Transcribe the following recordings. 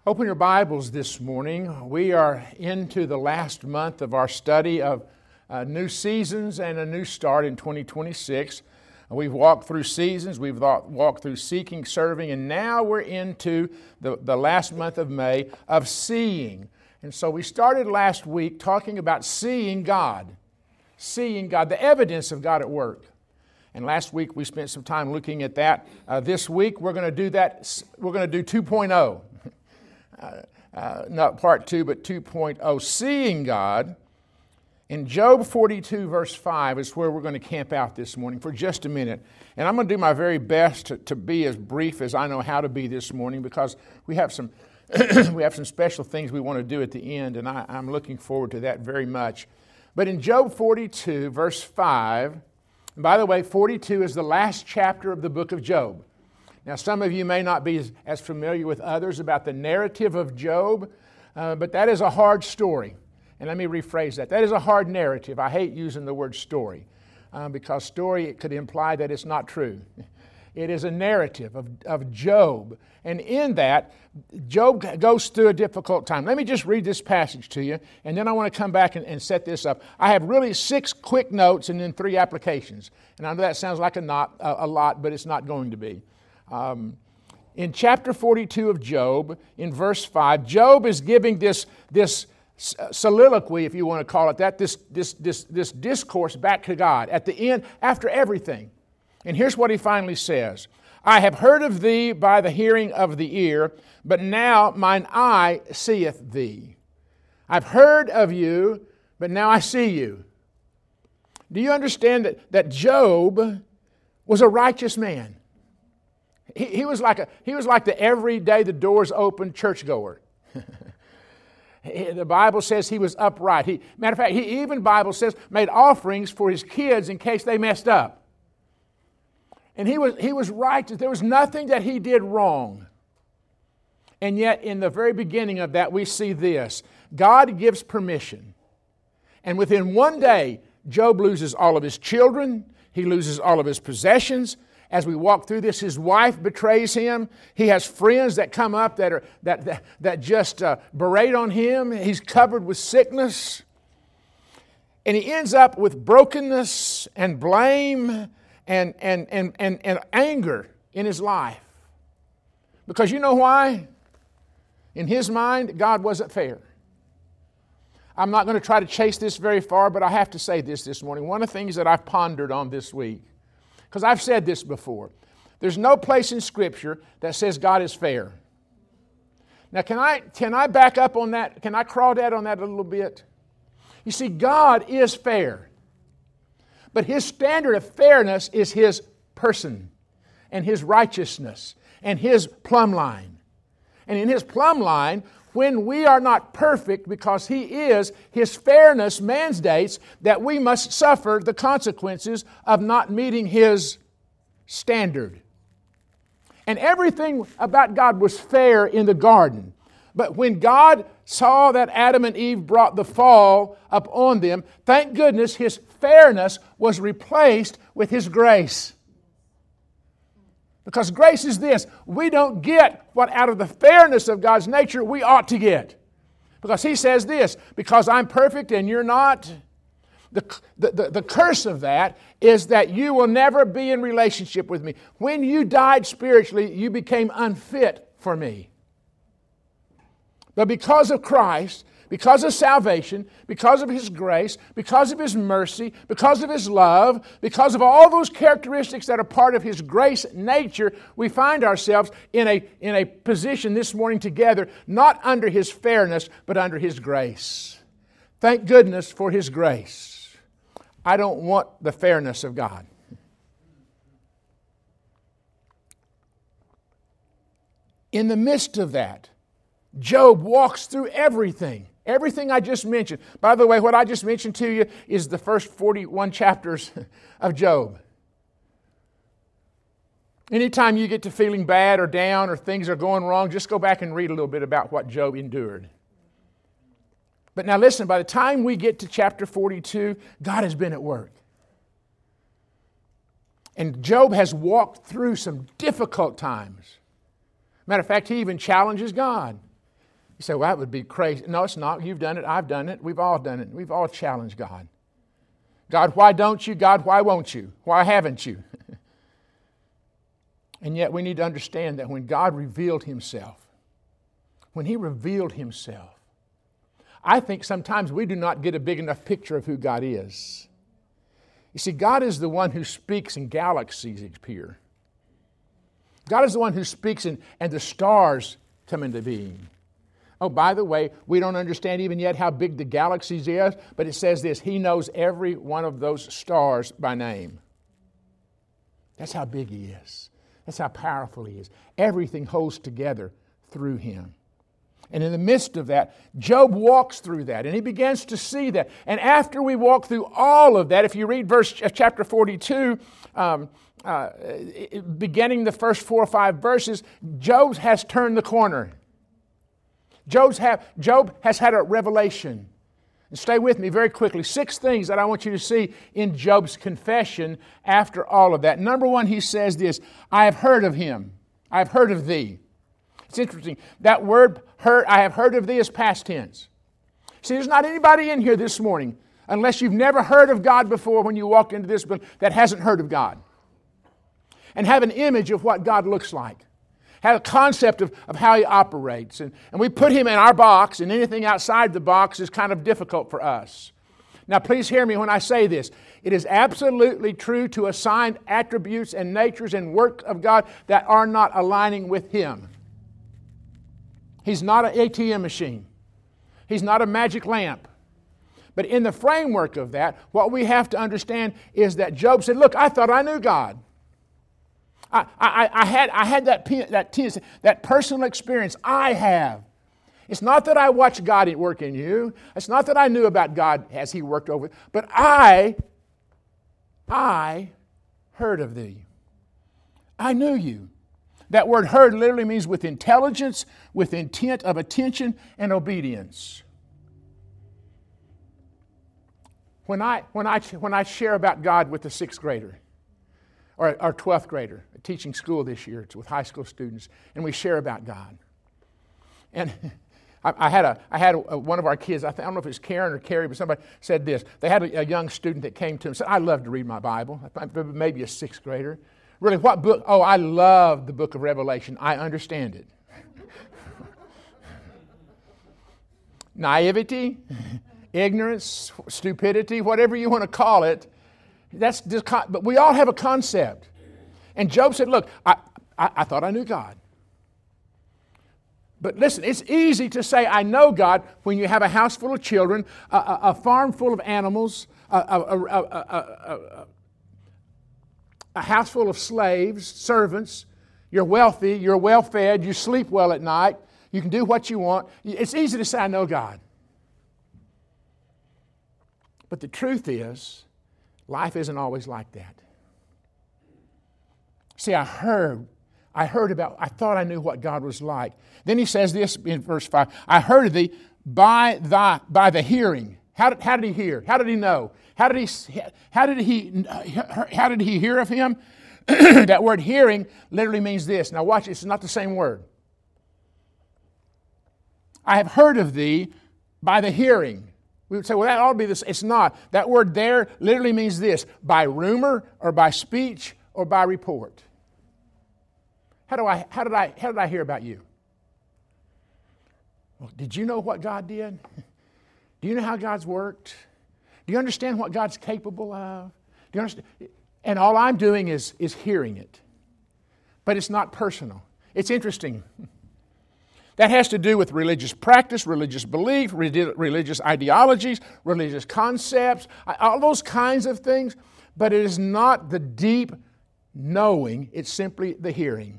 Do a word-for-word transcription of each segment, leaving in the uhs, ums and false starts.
Open your Bibles this morning. We are into the last month of our study of uh, new seasons and a new start in twenty twenty-six. We've walked through seasons, we've walked through seeking, serving, and now we're into the, the last month of May of seeing. And so we started last week talking about seeing God, seeing God, the evidence of God at work. And last week we spent some time looking at that. Uh, this week we're going to do that, we're going to do two point oh. Uh, uh, not part two, but two point oh, seeing God. In Job forty-two, verse five is where we're going to camp out this morning for just a minute. And I'm going to do my very best to, to be as brief as I know how to be this morning, because we have some we have some special things we want to do at the end, and I, I'm looking forward to that very much. But in Job forty-two, verse five, and by the way, forty-two is the last chapter of the book of Job. Now, some of you may not be as, as familiar with others about the narrative of Job, uh, but that is a hard story. And let me rephrase that. That is a hard narrative. I hate using the word story, uh, because story, it could imply that it's not true. It is a narrative of, of Job. And in that, Job goes through a difficult time. Let me just read this passage to you, and then I want to come back and, and set this up. I have really six quick notes and then three applications. And I know that sounds like a, not, a, a lot, but it's not going to be. Um, in chapter forty-two of Job, in verse five, Job is giving this, this soliloquy, if you want to call it that, this, this, this, this discourse back to God at the end, after everything. And here's what he finally says. I have heard of thee by the hearing of the ear, but now mine eye seeth thee. I've heard of you, but now I see you. Do you understand that, that Job was a righteous man? He, he was like a he was like the everyday the doors open churchgoer. The Bible says he was upright. He, matter of fact, he even, Bible says, made offerings for his kids in case they messed up. And he was he was righteous. There was nothing that he did wrong. And yet, in the very beginning of that, we see this. God gives permission. And within one day, Job loses all of his children. He loses all of his possessions. As we walk through this, his wife betrays him. He has friends that come up that are that that, that just uh, berate on him. He's covered with sickness. And he ends up with brokenness and blame and, and, and, and, and anger in his life. Because you know why? In his mind, God wasn't fair. I'm not going to try to chase this very far, but I have to say this this morning. One of the things that I've pondered on this week, because I've said this before. There's no place in Scripture that says God is fair. Now, can I can I back up on that? Can I crawdad on that a little bit? You see, God is fair. But His standard of fairness is His person and His righteousness and His plumb line. And in His plumb line, when we are not perfect, because He is, His fairness mandates that we must suffer the consequences of not meeting His standard. And everything about God was fair in the garden. But when God saw that Adam and Eve brought the fall upon them, thank goodness His fairness was replaced with His grace. Because grace is this, we don't get what out of the fairness of God's nature we ought to get. Because He says this, because I'm perfect and you're not, the, the, the, the curse of that is that you will never be in relationship with me. When you died spiritually, you became unfit for me. But because of Christ, because of salvation, because of His grace, because of His mercy, because of His love, because of all those characteristics that are part of His grace nature, we find ourselves in a, in a position this morning together, not under His fairness, but under His grace. Thank goodness for His grace. I don't want the fairness of God. In the midst of that, Job walks through everything. Everything I just mentioned. By the way, what I just mentioned to you is the first forty-one chapters of Job. Anytime you get to feeling bad or down or things are going wrong, just go back and read a little bit about what Job endured. But now listen, by the time we get to chapter forty-two, God has been at work. And Job has walked through some difficult times. Matter of fact, he even challenges God. You say, well, that would be crazy. No, it's not. You've done it. I've done it. We've all done it. We've all challenged God. God, why don't you? God, why won't you? Why haven't you? And yet we need to understand that when God revealed Himself, when He revealed Himself, I think sometimes we do not get a big enough picture of who God is. You see, God is the one who speaks and galaxies appear. God is the one who speaks and, and the stars come into being. Oh, by the way, we don't understand even yet how big the galaxies is, but it says this, He knows every one of those stars by name. That's how big He is. That's how powerful He is. Everything holds together through Him. And in the midst of that, Job walks through that, and he begins to see that. And after we walk through all of that, if you read verse chapter forty-two, um, uh, beginning the first four or five verses, Job has turned the corner. Job's have, Job has had a revelation. And stay with me very quickly. Six things that I want you to see in Job's confession after all of that. Number one, he says this, I have heard of Him. I have heard of Thee. It's interesting. That word, heard, I have heard of Thee, is past tense. See, there's not anybody in here this morning, unless you've never heard of God before when you walk into this building, that hasn't heard of God. And have an image of what God looks like. Have a concept of, of how He operates. And, and we put Him in our box, and anything outside the box is kind of difficult for us. Now, please hear me when I say this. It is absolutely true to assign attributes and natures and work of God that are not aligning with Him. He's not an A T M machine. He's not a magic lamp. But in the framework of that, what we have to understand is that Job said, look, I thought I knew God. I, I, I had, I had that, that, that personal experience. I have. It's not that I watched God work in you. It's not that I knew about God as He worked over it. But I, I heard of Thee. I knew you. That word heard literally means with intelligence, with intent of attention and obedience. When I, when I, when I share about God with a sixth grader, or our twelfth grader, teaching school this year, it's with high school students, and we share about God. And I, I had a, I had a, one of our kids, I, th- I don't know if it was Karen or Carrie, but somebody said this. They had a, a young student that came to them and said, I love to read my Bible. Maybe a sixth grader. Really, what book? Oh, I love the book of Revelation. I understand it. Naivety, ignorance, stupidity, whatever you want to call it. That's just, but we all have a concept. And Job said, look, I, I, I thought I knew God. But listen, it's easy to say I know God when you have a house full of children, a, a, a farm full of animals, a, a, a, a, a, a house full of slaves, servants. You're wealthy, you're well-fed, you sleep well at night, you can do what you want. It's easy to say I know God. But the truth is, life isn't always like that. See, I heard, I heard about, I thought I knew what God was like. Then he says this in verse five, I heard of Thee by thy, by the hearing. How did, how did he hear? How did he know? How did he, how did he, how did he hear of Him? That word hearing literally means this. Now watch, it's not the same word. I have heard of Thee by the hearing. We would say, well, that ought to be this. It's not. That word there literally means this, by rumor or by speech or by report. How do I, how did I, how did I hear about you? Well, did you know what God did? Do you know how God's worked? Do you understand what God's capable of? Do you understand? And all I'm doing is, is hearing it. But it's not personal. It's interesting. That has to do with religious practice, religious belief, religious ideologies, religious concepts, all those kinds of things. But it is not the deep knowing, it's simply the hearing.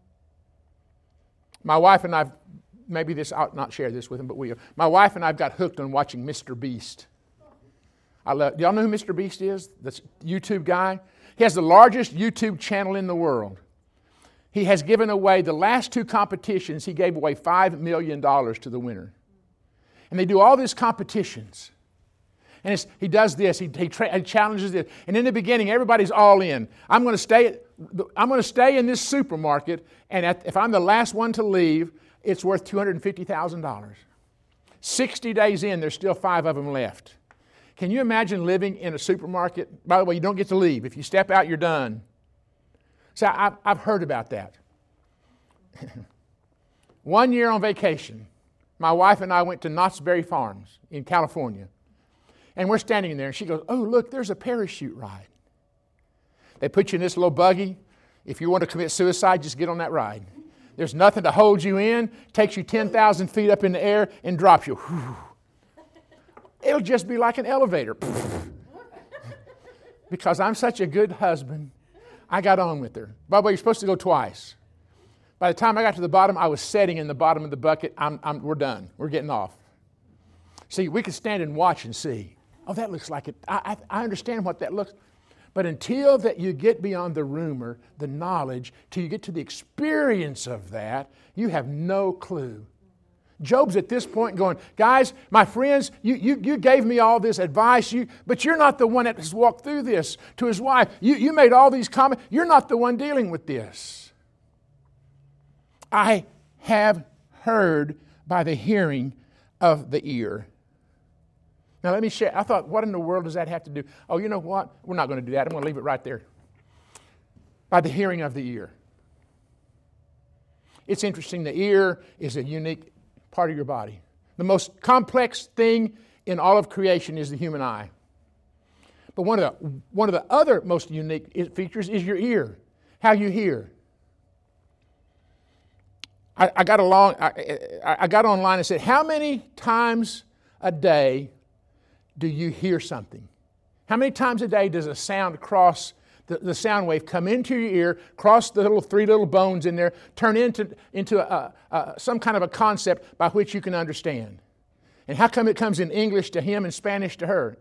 My wife and I, maybe this, I'll not share this with him, but we, my wife and I got hooked on watching Mister Beast. I love, do y'all know who Mister Beast is? The YouTube guy? He has the largest YouTube channel in the world. He has given away, the last two competitions, he gave away five million dollars to the winner. And they do all these competitions. And it's, he does this, he, he, tra- he challenges this. And in the beginning, everybody's all in. I'm going to stay, I'm going to stay in this supermarket, and at, if I'm the last one to leave, it's worth two hundred fifty thousand dollars. sixty days in, there's still five of them left. Can you imagine living in a supermarket? By the way, you don't get to leave. If you step out, you're done. So I've, I've heard about that. One year on vacation, my wife and I went to Knott's Berry Farms in California. And we're standing there, and she goes, oh, look, there's a parachute ride. They put you in this little buggy. If you want to commit suicide, just get on that ride. There's nothing to hold you in. Takes you ten thousand feet up in the air and drops you. Whew. It'll just be like an elevator. Because I'm such a good husband, I got on with her. By the way, you're supposed to go twice. By the time I got to the bottom, I was setting in the bottom of the bucket. I'm, I'm, we're done. We're getting off. See, we could stand and watch and see. Oh, that looks like it. I, I, I understand what that looks like. But until that you get beyond the rumor, the knowledge, till you get to the experience of that, you have no clue. Job's at this point going, guys, my friends, you, you, you gave me all this advice, you, but you're not the one that has walked through this. To his wife, you, you made all these comments. You're not the one dealing with this. I have heard by the hearing of the ear. Now let me share. I thought, what in the world does that have to do? Oh, you know what? We're not going to do that. I'm going to leave it right there. By the hearing of the ear. It's interesting. The ear is a unique part of your body. The most complex thing in all of creation is the human eye. But one of the, one of the other most unique features is your ear, how you hear. I, I got along. I, I got online and said, how many times a day do you hear something? How many times a day does a sound cross, the, the sound wave come into your ear, cross the little three little bones in there, turn into, into a, a, some kind of a concept by which you can understand? And how come it comes in English to him and Spanish to her?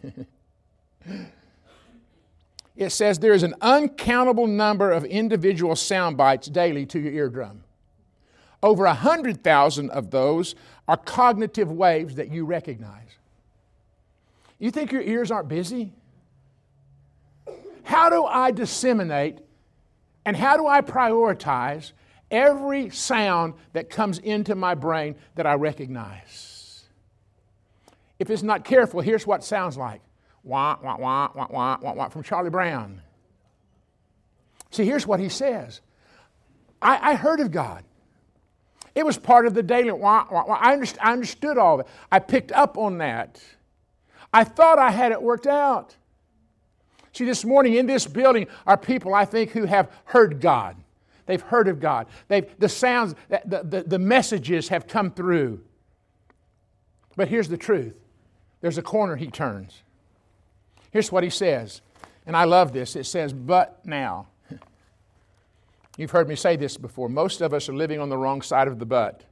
It says there is an uncountable number of individual sound bites daily to your eardrum. Over one hundred thousand of those are cognitive waves that you recognize. You think your ears aren't busy? How do I disseminate and how do I prioritize every sound that comes into my brain that I recognize? If it's not careful, here's what it sounds like. Wah, wah, wah, wah, wah, wah, wah, from Charlie Brown. See, here's what he says. I, I heard of God. It was part of the daily. Wah, wah, wah. I, underst- I understood all of it. I picked up on that. I thought I had it worked out. See, this morning in this building are people, I think, who have heard God. They've heard of God. They've, the sounds, the, the, the messages have come through. But here's the truth. There's a corner he turns. Here's what he says. And I love this. It says, but now. You've heard me say this before. Most of us are living on the wrong side of the but.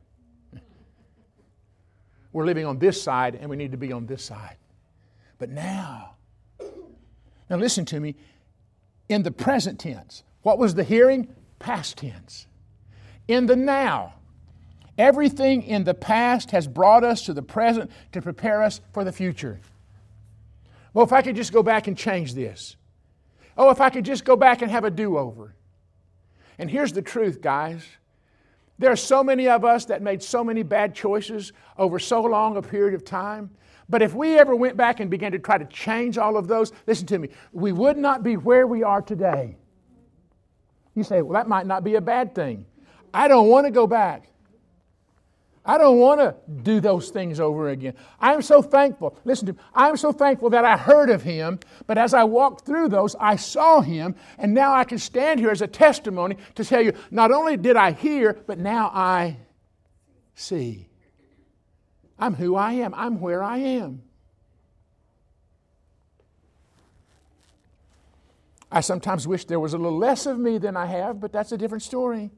We're living on this side, and we need to be on this side. But now, now listen to me, in the present tense, what was the hearing? Past tense. In the now, everything in the past has brought us to the present to prepare us for the future. Well, if I could just go back and change this. Oh, if I could just go back and have a do-over. And here's the truth, guys. There are so many of us that made so many bad choices over so long a period of time. But if we ever went back and began to try to change all of those, listen to me, we would not be where we are today. You say, well, that might not be a bad thing. I don't want to go back. I don't want to do those things over again. I am so thankful. Listen to me. I am so thankful that I heard of Him, but as I walked through those, I saw Him, and now I can stand here as a testimony to tell you, not only did I hear, but now I see. I'm who I am. I'm where I am. I sometimes wish there was a little less of me than I have, but that's a different story.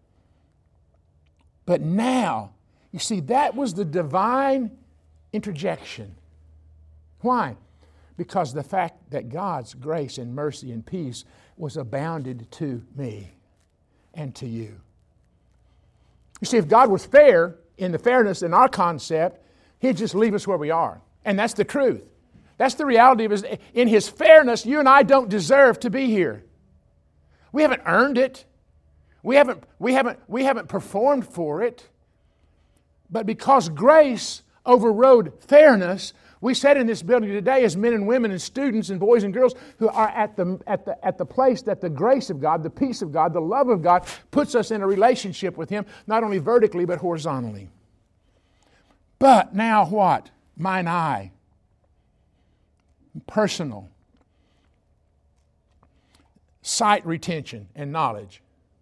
But now, you see, that was the divine interjection. Why? Because the fact that God's grace and mercy and peace was abounded to me and to you. You see, if God was fair, in the fairness in our concept, He'd just leave us where we are. And that's the truth. That's the reality of His. In His fairness, you and I don't deserve to be here. We haven't earned it. We haven't, we haven't, we haven't performed for it. But because grace overrode fairness, we sat in this building today as men and women and students and boys and girls who are at the, at the, at the place that the grace of God, the peace of God, the love of God puts us in a relationship with Him, not only vertically but horizontally. But now what? Mine eye. Personal. Sight retention and knowledge.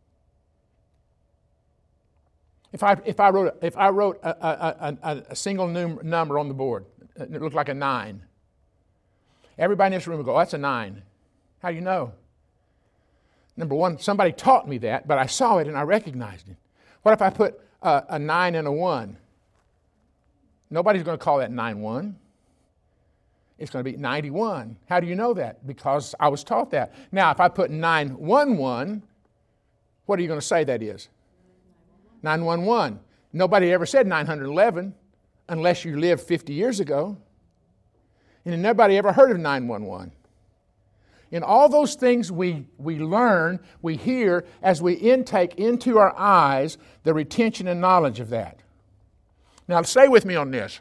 If I, if I wrote, if I wrote a, a, a, a single num- number on the board, it looked like a nine. Everybody in this room would go, oh, that's a nine. How do you know? Number one, somebody taught me that, but I saw it and I recognized it. What if I put a, a nine and a one? Nobody's going to call that nine one. It's going to be ninety-one. How do you know that? Because I was taught that. Now, if I put nine one one, what are you going to say that is? nine one one. Nobody ever said nine eleven unless you lived fifty years ago. And nobody ever heard of nine one one. In all those things we, we learn, we hear, as we intake into our eyes the retention and knowledge of that. Now, stay with me on this.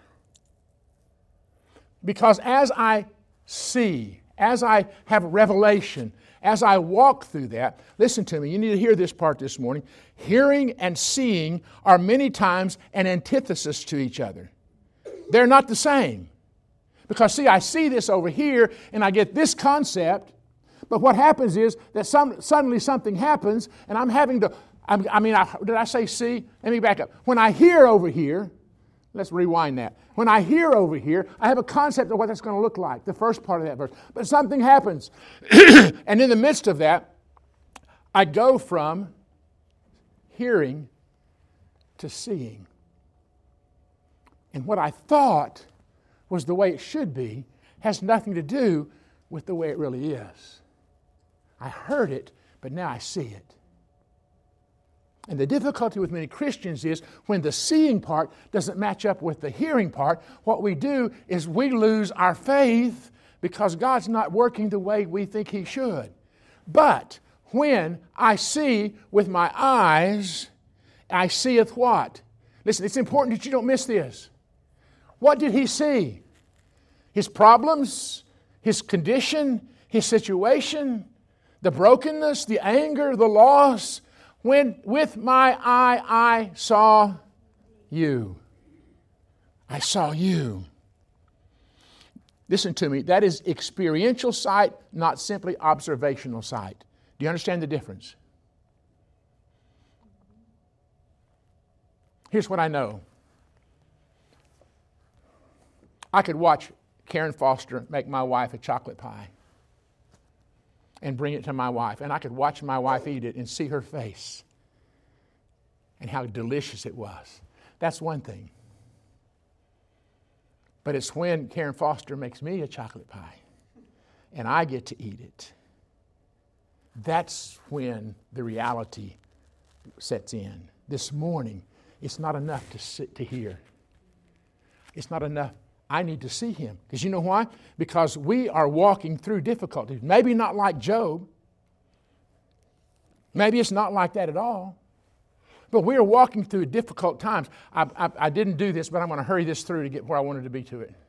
Because as I see, as I have revelation, as I walk through that, listen to me, you need to hear this part this morning. Hearing and seeing are many times an antithesis to each other. They're not the same. Because, see, I see this over here and I get this concept, but what happens is that some, suddenly something happens and I'm having to, I, I mean, I, did I say see? Let me back up. When I hear over here, let's rewind that. When I hear over here, I have a concept of what that's going to look like, the first part of that verse. But something happens. And in the midst of that, I go from hearing to seeing. And what I thought was the way it should be has nothing to do with the way it really is. I heard it, but now I see it. And the difficulty with many Christians is when the seeing part doesn't match up with the hearing part, what we do is we lose our faith because God's not working the way we think He should. But when I see with my eyes, I seeth what? Listen, it's important that you don't miss this. What did he see? His problems, his condition, his situation, the brokenness, the anger, the loss. When with my eye I saw you. I saw you. Listen to me. That is experiential sight, not simply observational sight. Do you understand the difference? Here's what I know. I could watch Karen Foster make my wife a chocolate pie and bring it to my wife. And I could watch my wife eat it and see her face and how delicious it was. That's one thing. But it's when Karen Foster makes me a chocolate pie and I get to eat it. That's when the reality sets in. This morning, it's not enough to sit to hear. It's not enough. I need to see Him. Because you know why? Because we are walking through difficulties. Maybe not like Job. Maybe it's not like that at all. But we are walking through difficult times. I, I, I didn't do this, but I'm going to hurry this through to get where I wanted to be to it.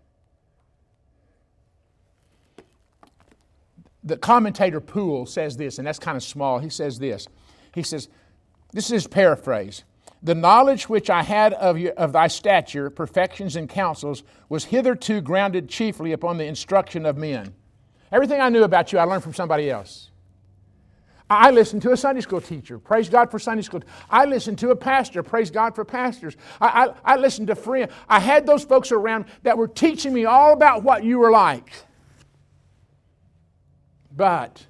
The commentator Poole says this, and that's kind of small. He says this. He says, this is his paraphrase. The knowledge which I had of, your, of thy stature, perfections, and counsels was hitherto grounded chiefly upon the instruction of men. Everything I knew about you, I learned from somebody else. I listened to a Sunday school teacher. Praise God for Sunday school. I listened to a pastor. Praise God for pastors. I, I, I listened to friends. I had those folks around that were teaching me all about what you were like. But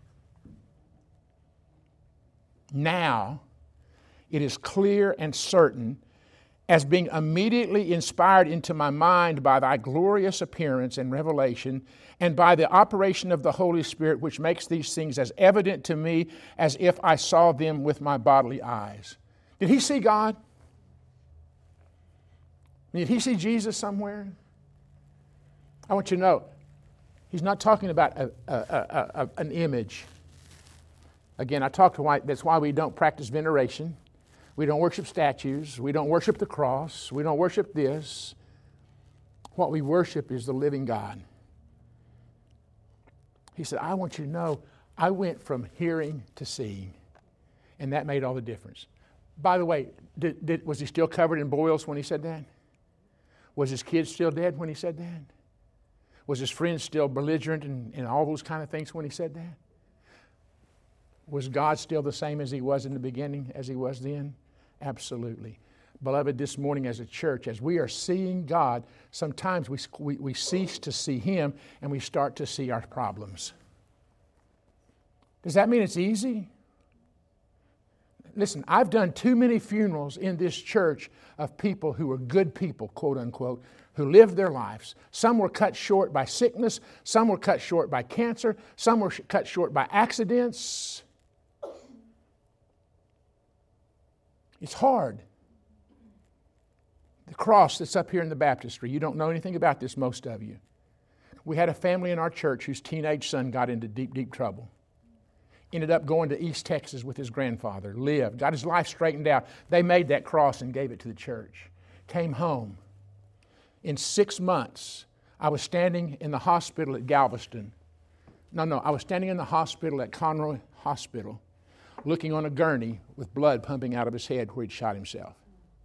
now it is clear and certain, as being immediately inspired into my mind by thy glorious appearance and revelation, and by the operation of the Holy Spirit, which makes these things as evident to me as if I saw them with my bodily eyes. Did he see God? Did he see Jesus somewhere? I want you to know, he's not talking about a, a, a, a, an image. Again, I talked to why, that's why we don't practice veneration. We don't worship statues. We don't worship the cross. We don't worship this. What we worship is the living God. He said, I want you to know, I went from hearing to seeing. And that made all the difference. By the way, did, did, was he still covered in boils when he said that? Was his kids still dead when he said that? Was his friends still belligerent and, and all those kind of things when he said that? Was God still the same as he was in the beginning, as he was then? Absolutely. Beloved, this morning as a church, as we are seeing God, sometimes we, we, we cease to see him and we start to see our problems. Does that mean it's easy? Listen, I've done too many funerals in this church of people who were good people, quote unquote, who lived their lives. Some were cut short by sickness. Some were cut short by cancer. Some were cut short by accidents. It's hard. The cross that's up here in the baptistry, you don't know anything about this, most of you. We had a family in our church whose teenage son got into deep, deep trouble. Ended up going to East Texas with his grandfather, lived, got his life straightened out. They made that cross and gave it to the church. Came home. In six months, I was standing in the hospital at Galveston. No, no, I was standing in the hospital at Conroe Hospital, looking on a gurney with blood pumping out of his head where he'd shot himself.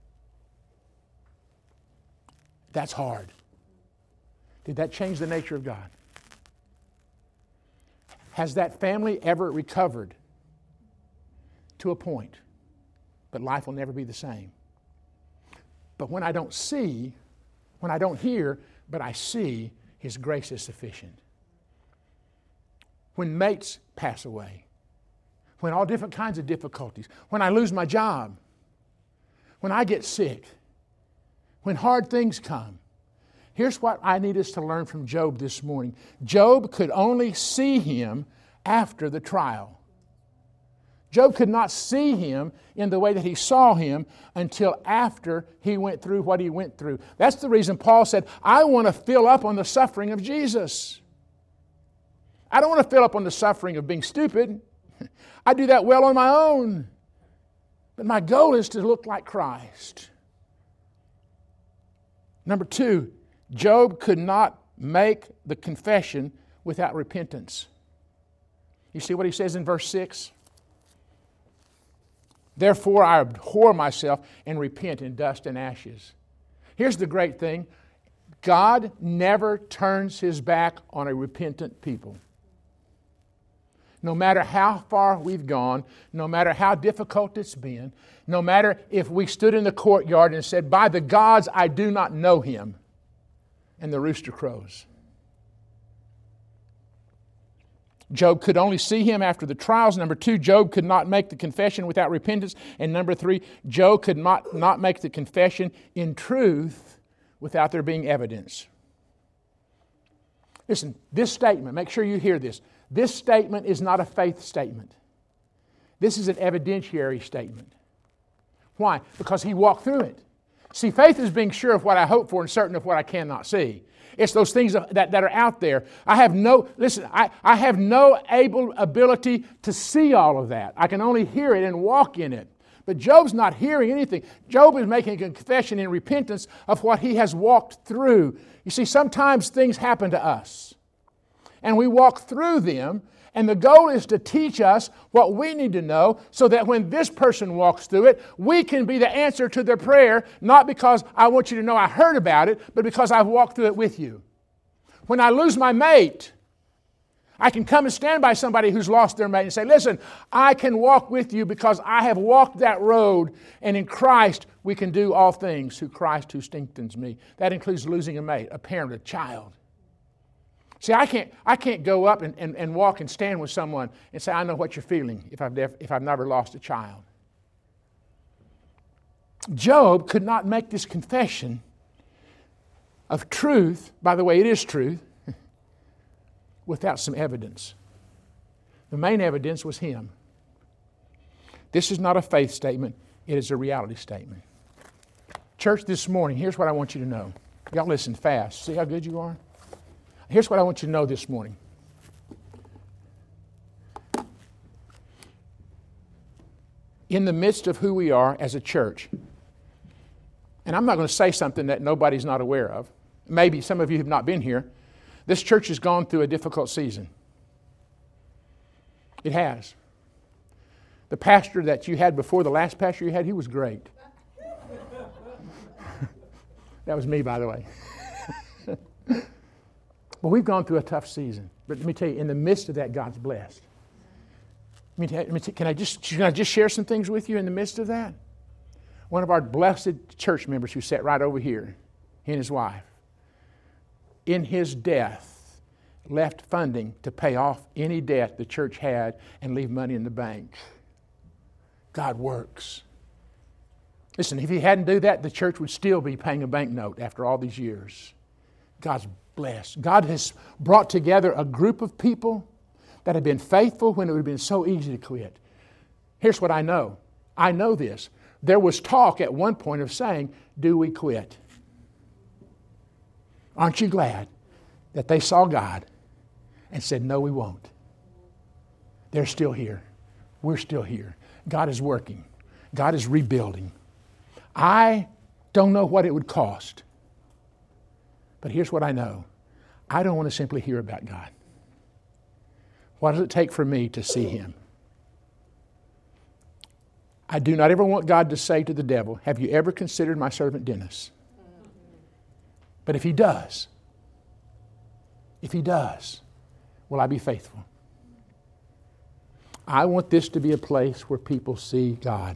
That's hard. Did that change the nature of God? Has that family ever recovered? To a point. But life will never be the same. But when I don't see, when I don't hear, but I see, his grace is sufficient. When mates pass away, when all different kinds of difficulties, when I lose my job, when I get sick, when hard things come. Here's what I need us to learn from Job this morning. Job could only see him after the trial. Job could not see him in the way that he saw him until after he went through what he went through. That's the reason Paul said, I want to fill up on the suffering of Jesus. I don't want to fill up on the suffering of being stupid. I do that well on my own. But my goal is to look like Christ. Number two, Job could not make the confession without repentance. You see what he says in verse six? Therefore I abhor myself and repent in dust and ashes. Here's the great thing. God never turns his back on a repentant people. No matter how far we've gone, no matter how difficult it's been, no matter if we stood in the courtyard and said, by the gods I do not know him, and the rooster crows. Job could only see him after the trials. Number two, Job could not make the confession without repentance. And number three, Job could not, not make the confession in truth without there being evidence. Listen, this statement, make sure you hear this. This statement is not a faith statement. This is an evidentiary statement. Why? Because he walked through it. See, faith is being sure of what I hope for and certain of what I cannot see. It's those things that, that are out there. I have no, listen, I, I have no able ability to see all of that. I can only hear it and walk in it. But Job's not hearing anything. Job is making a confession in repentance of what he has walked through. You see, sometimes things happen to us. And we walk through them, and the goal is to teach us what we need to know so that when this person walks through it, we can be the answer to their prayer, not because I want you to know I heard about it, but because I've walked through it with you. When I lose my mate, I can come and stand by somebody who's lost their mate and say, listen, I can walk with you because I have walked that road, and in Christ we can do all things through Christ who strengthens me. That includes losing a mate, a parent, a child. See, I can't, I can't go up and, and, and walk and stand with someone and say, I know what you're feeling if I've, def- if I've never lost a child. Job could not make this confession of truth, by the way, it is truth, without some evidence. The main evidence was him. This is not a faith statement, it is a reality statement. Church, this morning, here's what I want you to know. Y'all listen fast. See how good you are? Here's what I want you to know this morning. in the midst of who we are as a church. And I'm not going to say something that nobody's not aware of. Maybe some of you have not been here. This church has gone through a difficult season. It has. The pastor that you had before, the last pastor you had, he was great. That was me, by the way. But we've gone through a tough season. But let me tell you, in the midst of that, God's blessed. Let me tell, let me tell, can I just can I just share some things with you in the midst of that? One of our blessed church members who sat right over here, he and his wife, in his death, left funding to pay off any debt the church had and leave money in the bank. God works. Listen, if he hadn't do that, the church would still be paying a banknote after all these years. God's blessed. God has brought together a group of people that have been faithful when it would have been so easy to quit. Here's what I know. I know this. There was talk at one point of saying, do we quit? Aren't you glad that they saw God and said, no, we won't. They're still here. We're still here. God is working. God is rebuilding. I don't know what it would cost. But here's what I know. I don't want to simply hear about God. What does it take for me to see Him? I do not ever want God to say to the devil, have you ever considered my servant Dennis? But if he does, if he does, will I be faithful? I want this to be a place where people see God.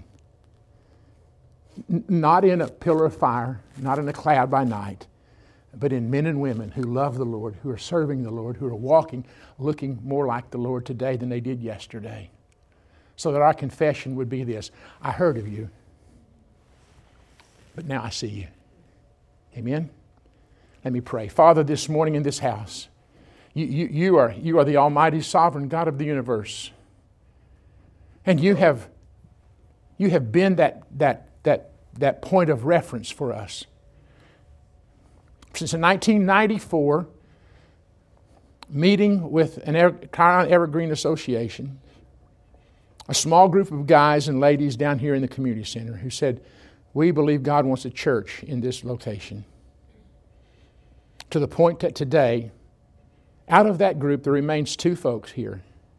N- not in a pillar of fire, not in a cloud by night, but in men and women who love the Lord, who are serving the Lord, who are walking, looking more like the Lord today than they did yesterday. So that our confession would be this: I heard of you, but now I see you. Amen? Let me pray. Father, this morning in this house, you, you, you, are, you are the almighty sovereign God of the universe. And you have, you have been that, that, that, that point of reference for us. Since in nineteen ninety-four, meeting with an Carolina Evergreen Association, a small group of guys and ladies down here in the community center who said, we believe God wants a church in this location. To the point that today, out of that group, there remains two folks here.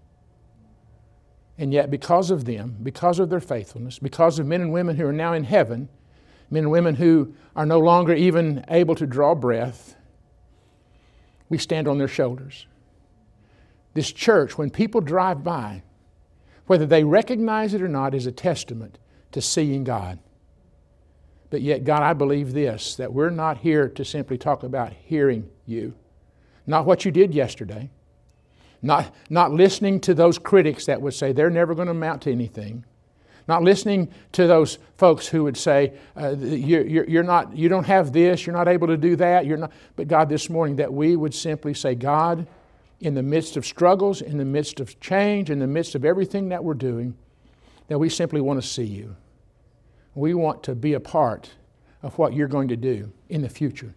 And yet because of them, because of their faithfulness, because of men and women who are now in heaven, men and women who are no longer even able to draw breath, we stand on their shoulders. This church, when people drive by, whether they recognize it or not, is a testament to seeing God. But yet, God, I believe this, that we're not here to simply talk about hearing you. Not what you did yesterday. Not, not listening to those critics that would say they're never going to amount to anything. Not listening to those folks who would say, uh, you're, you're, you're not, you don't have this, you're not able to do that. You're not. But God, this morning, that we would simply say, God, in the midst of struggles, in the midst of change, in the midst of everything that we're doing, that we simply want to see you. We want to be a part of what you're going to do in the future.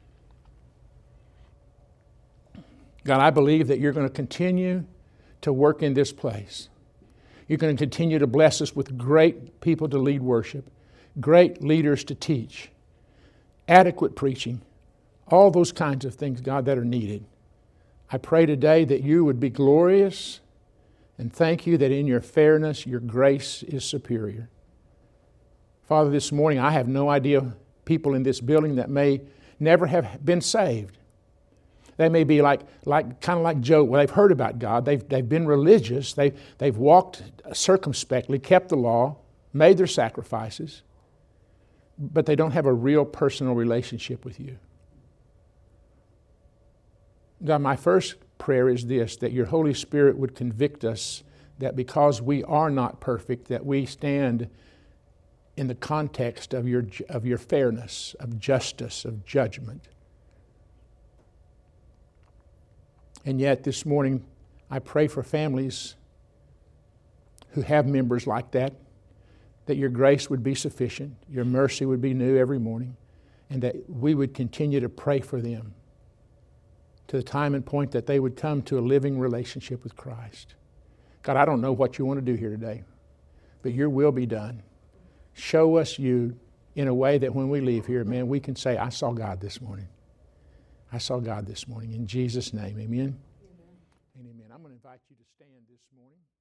God, I believe that you're going to continue to work in this place. You're going to continue to bless us with great people to lead worship, great leaders to teach, adequate preaching, all those kinds of things, God, that are needed. I pray today that you would be glorious, and thank you that in your fairness, your grace is superior. Father, this morning I have no idea people in this building that may never have been saved. They may be like, like kind of like Job. Well, they've heard about God. They've, they've been religious. They've, they've walked circumspectly, kept the law, made their sacrifices, but they don't have a real personal relationship with you. God, my first prayer is this, that your Holy Spirit would convict us that because we are not perfect, that we stand in the context of your, of your fairness, of justice, of judgment. And yet this morning, I pray for families who have members like that, that your grace would be sufficient, your mercy would be new every morning, and that we would continue to pray for them to the time and point that they would come to a living relationship with Christ. God, I don't know what you want to do here today, but your will be done. Show us you in a way that when we leave here, man, we can say, I saw God this morning. I saw God this morning. In Jesus' name, amen? Amen. Amen. I'm going to invite you to stand this morning.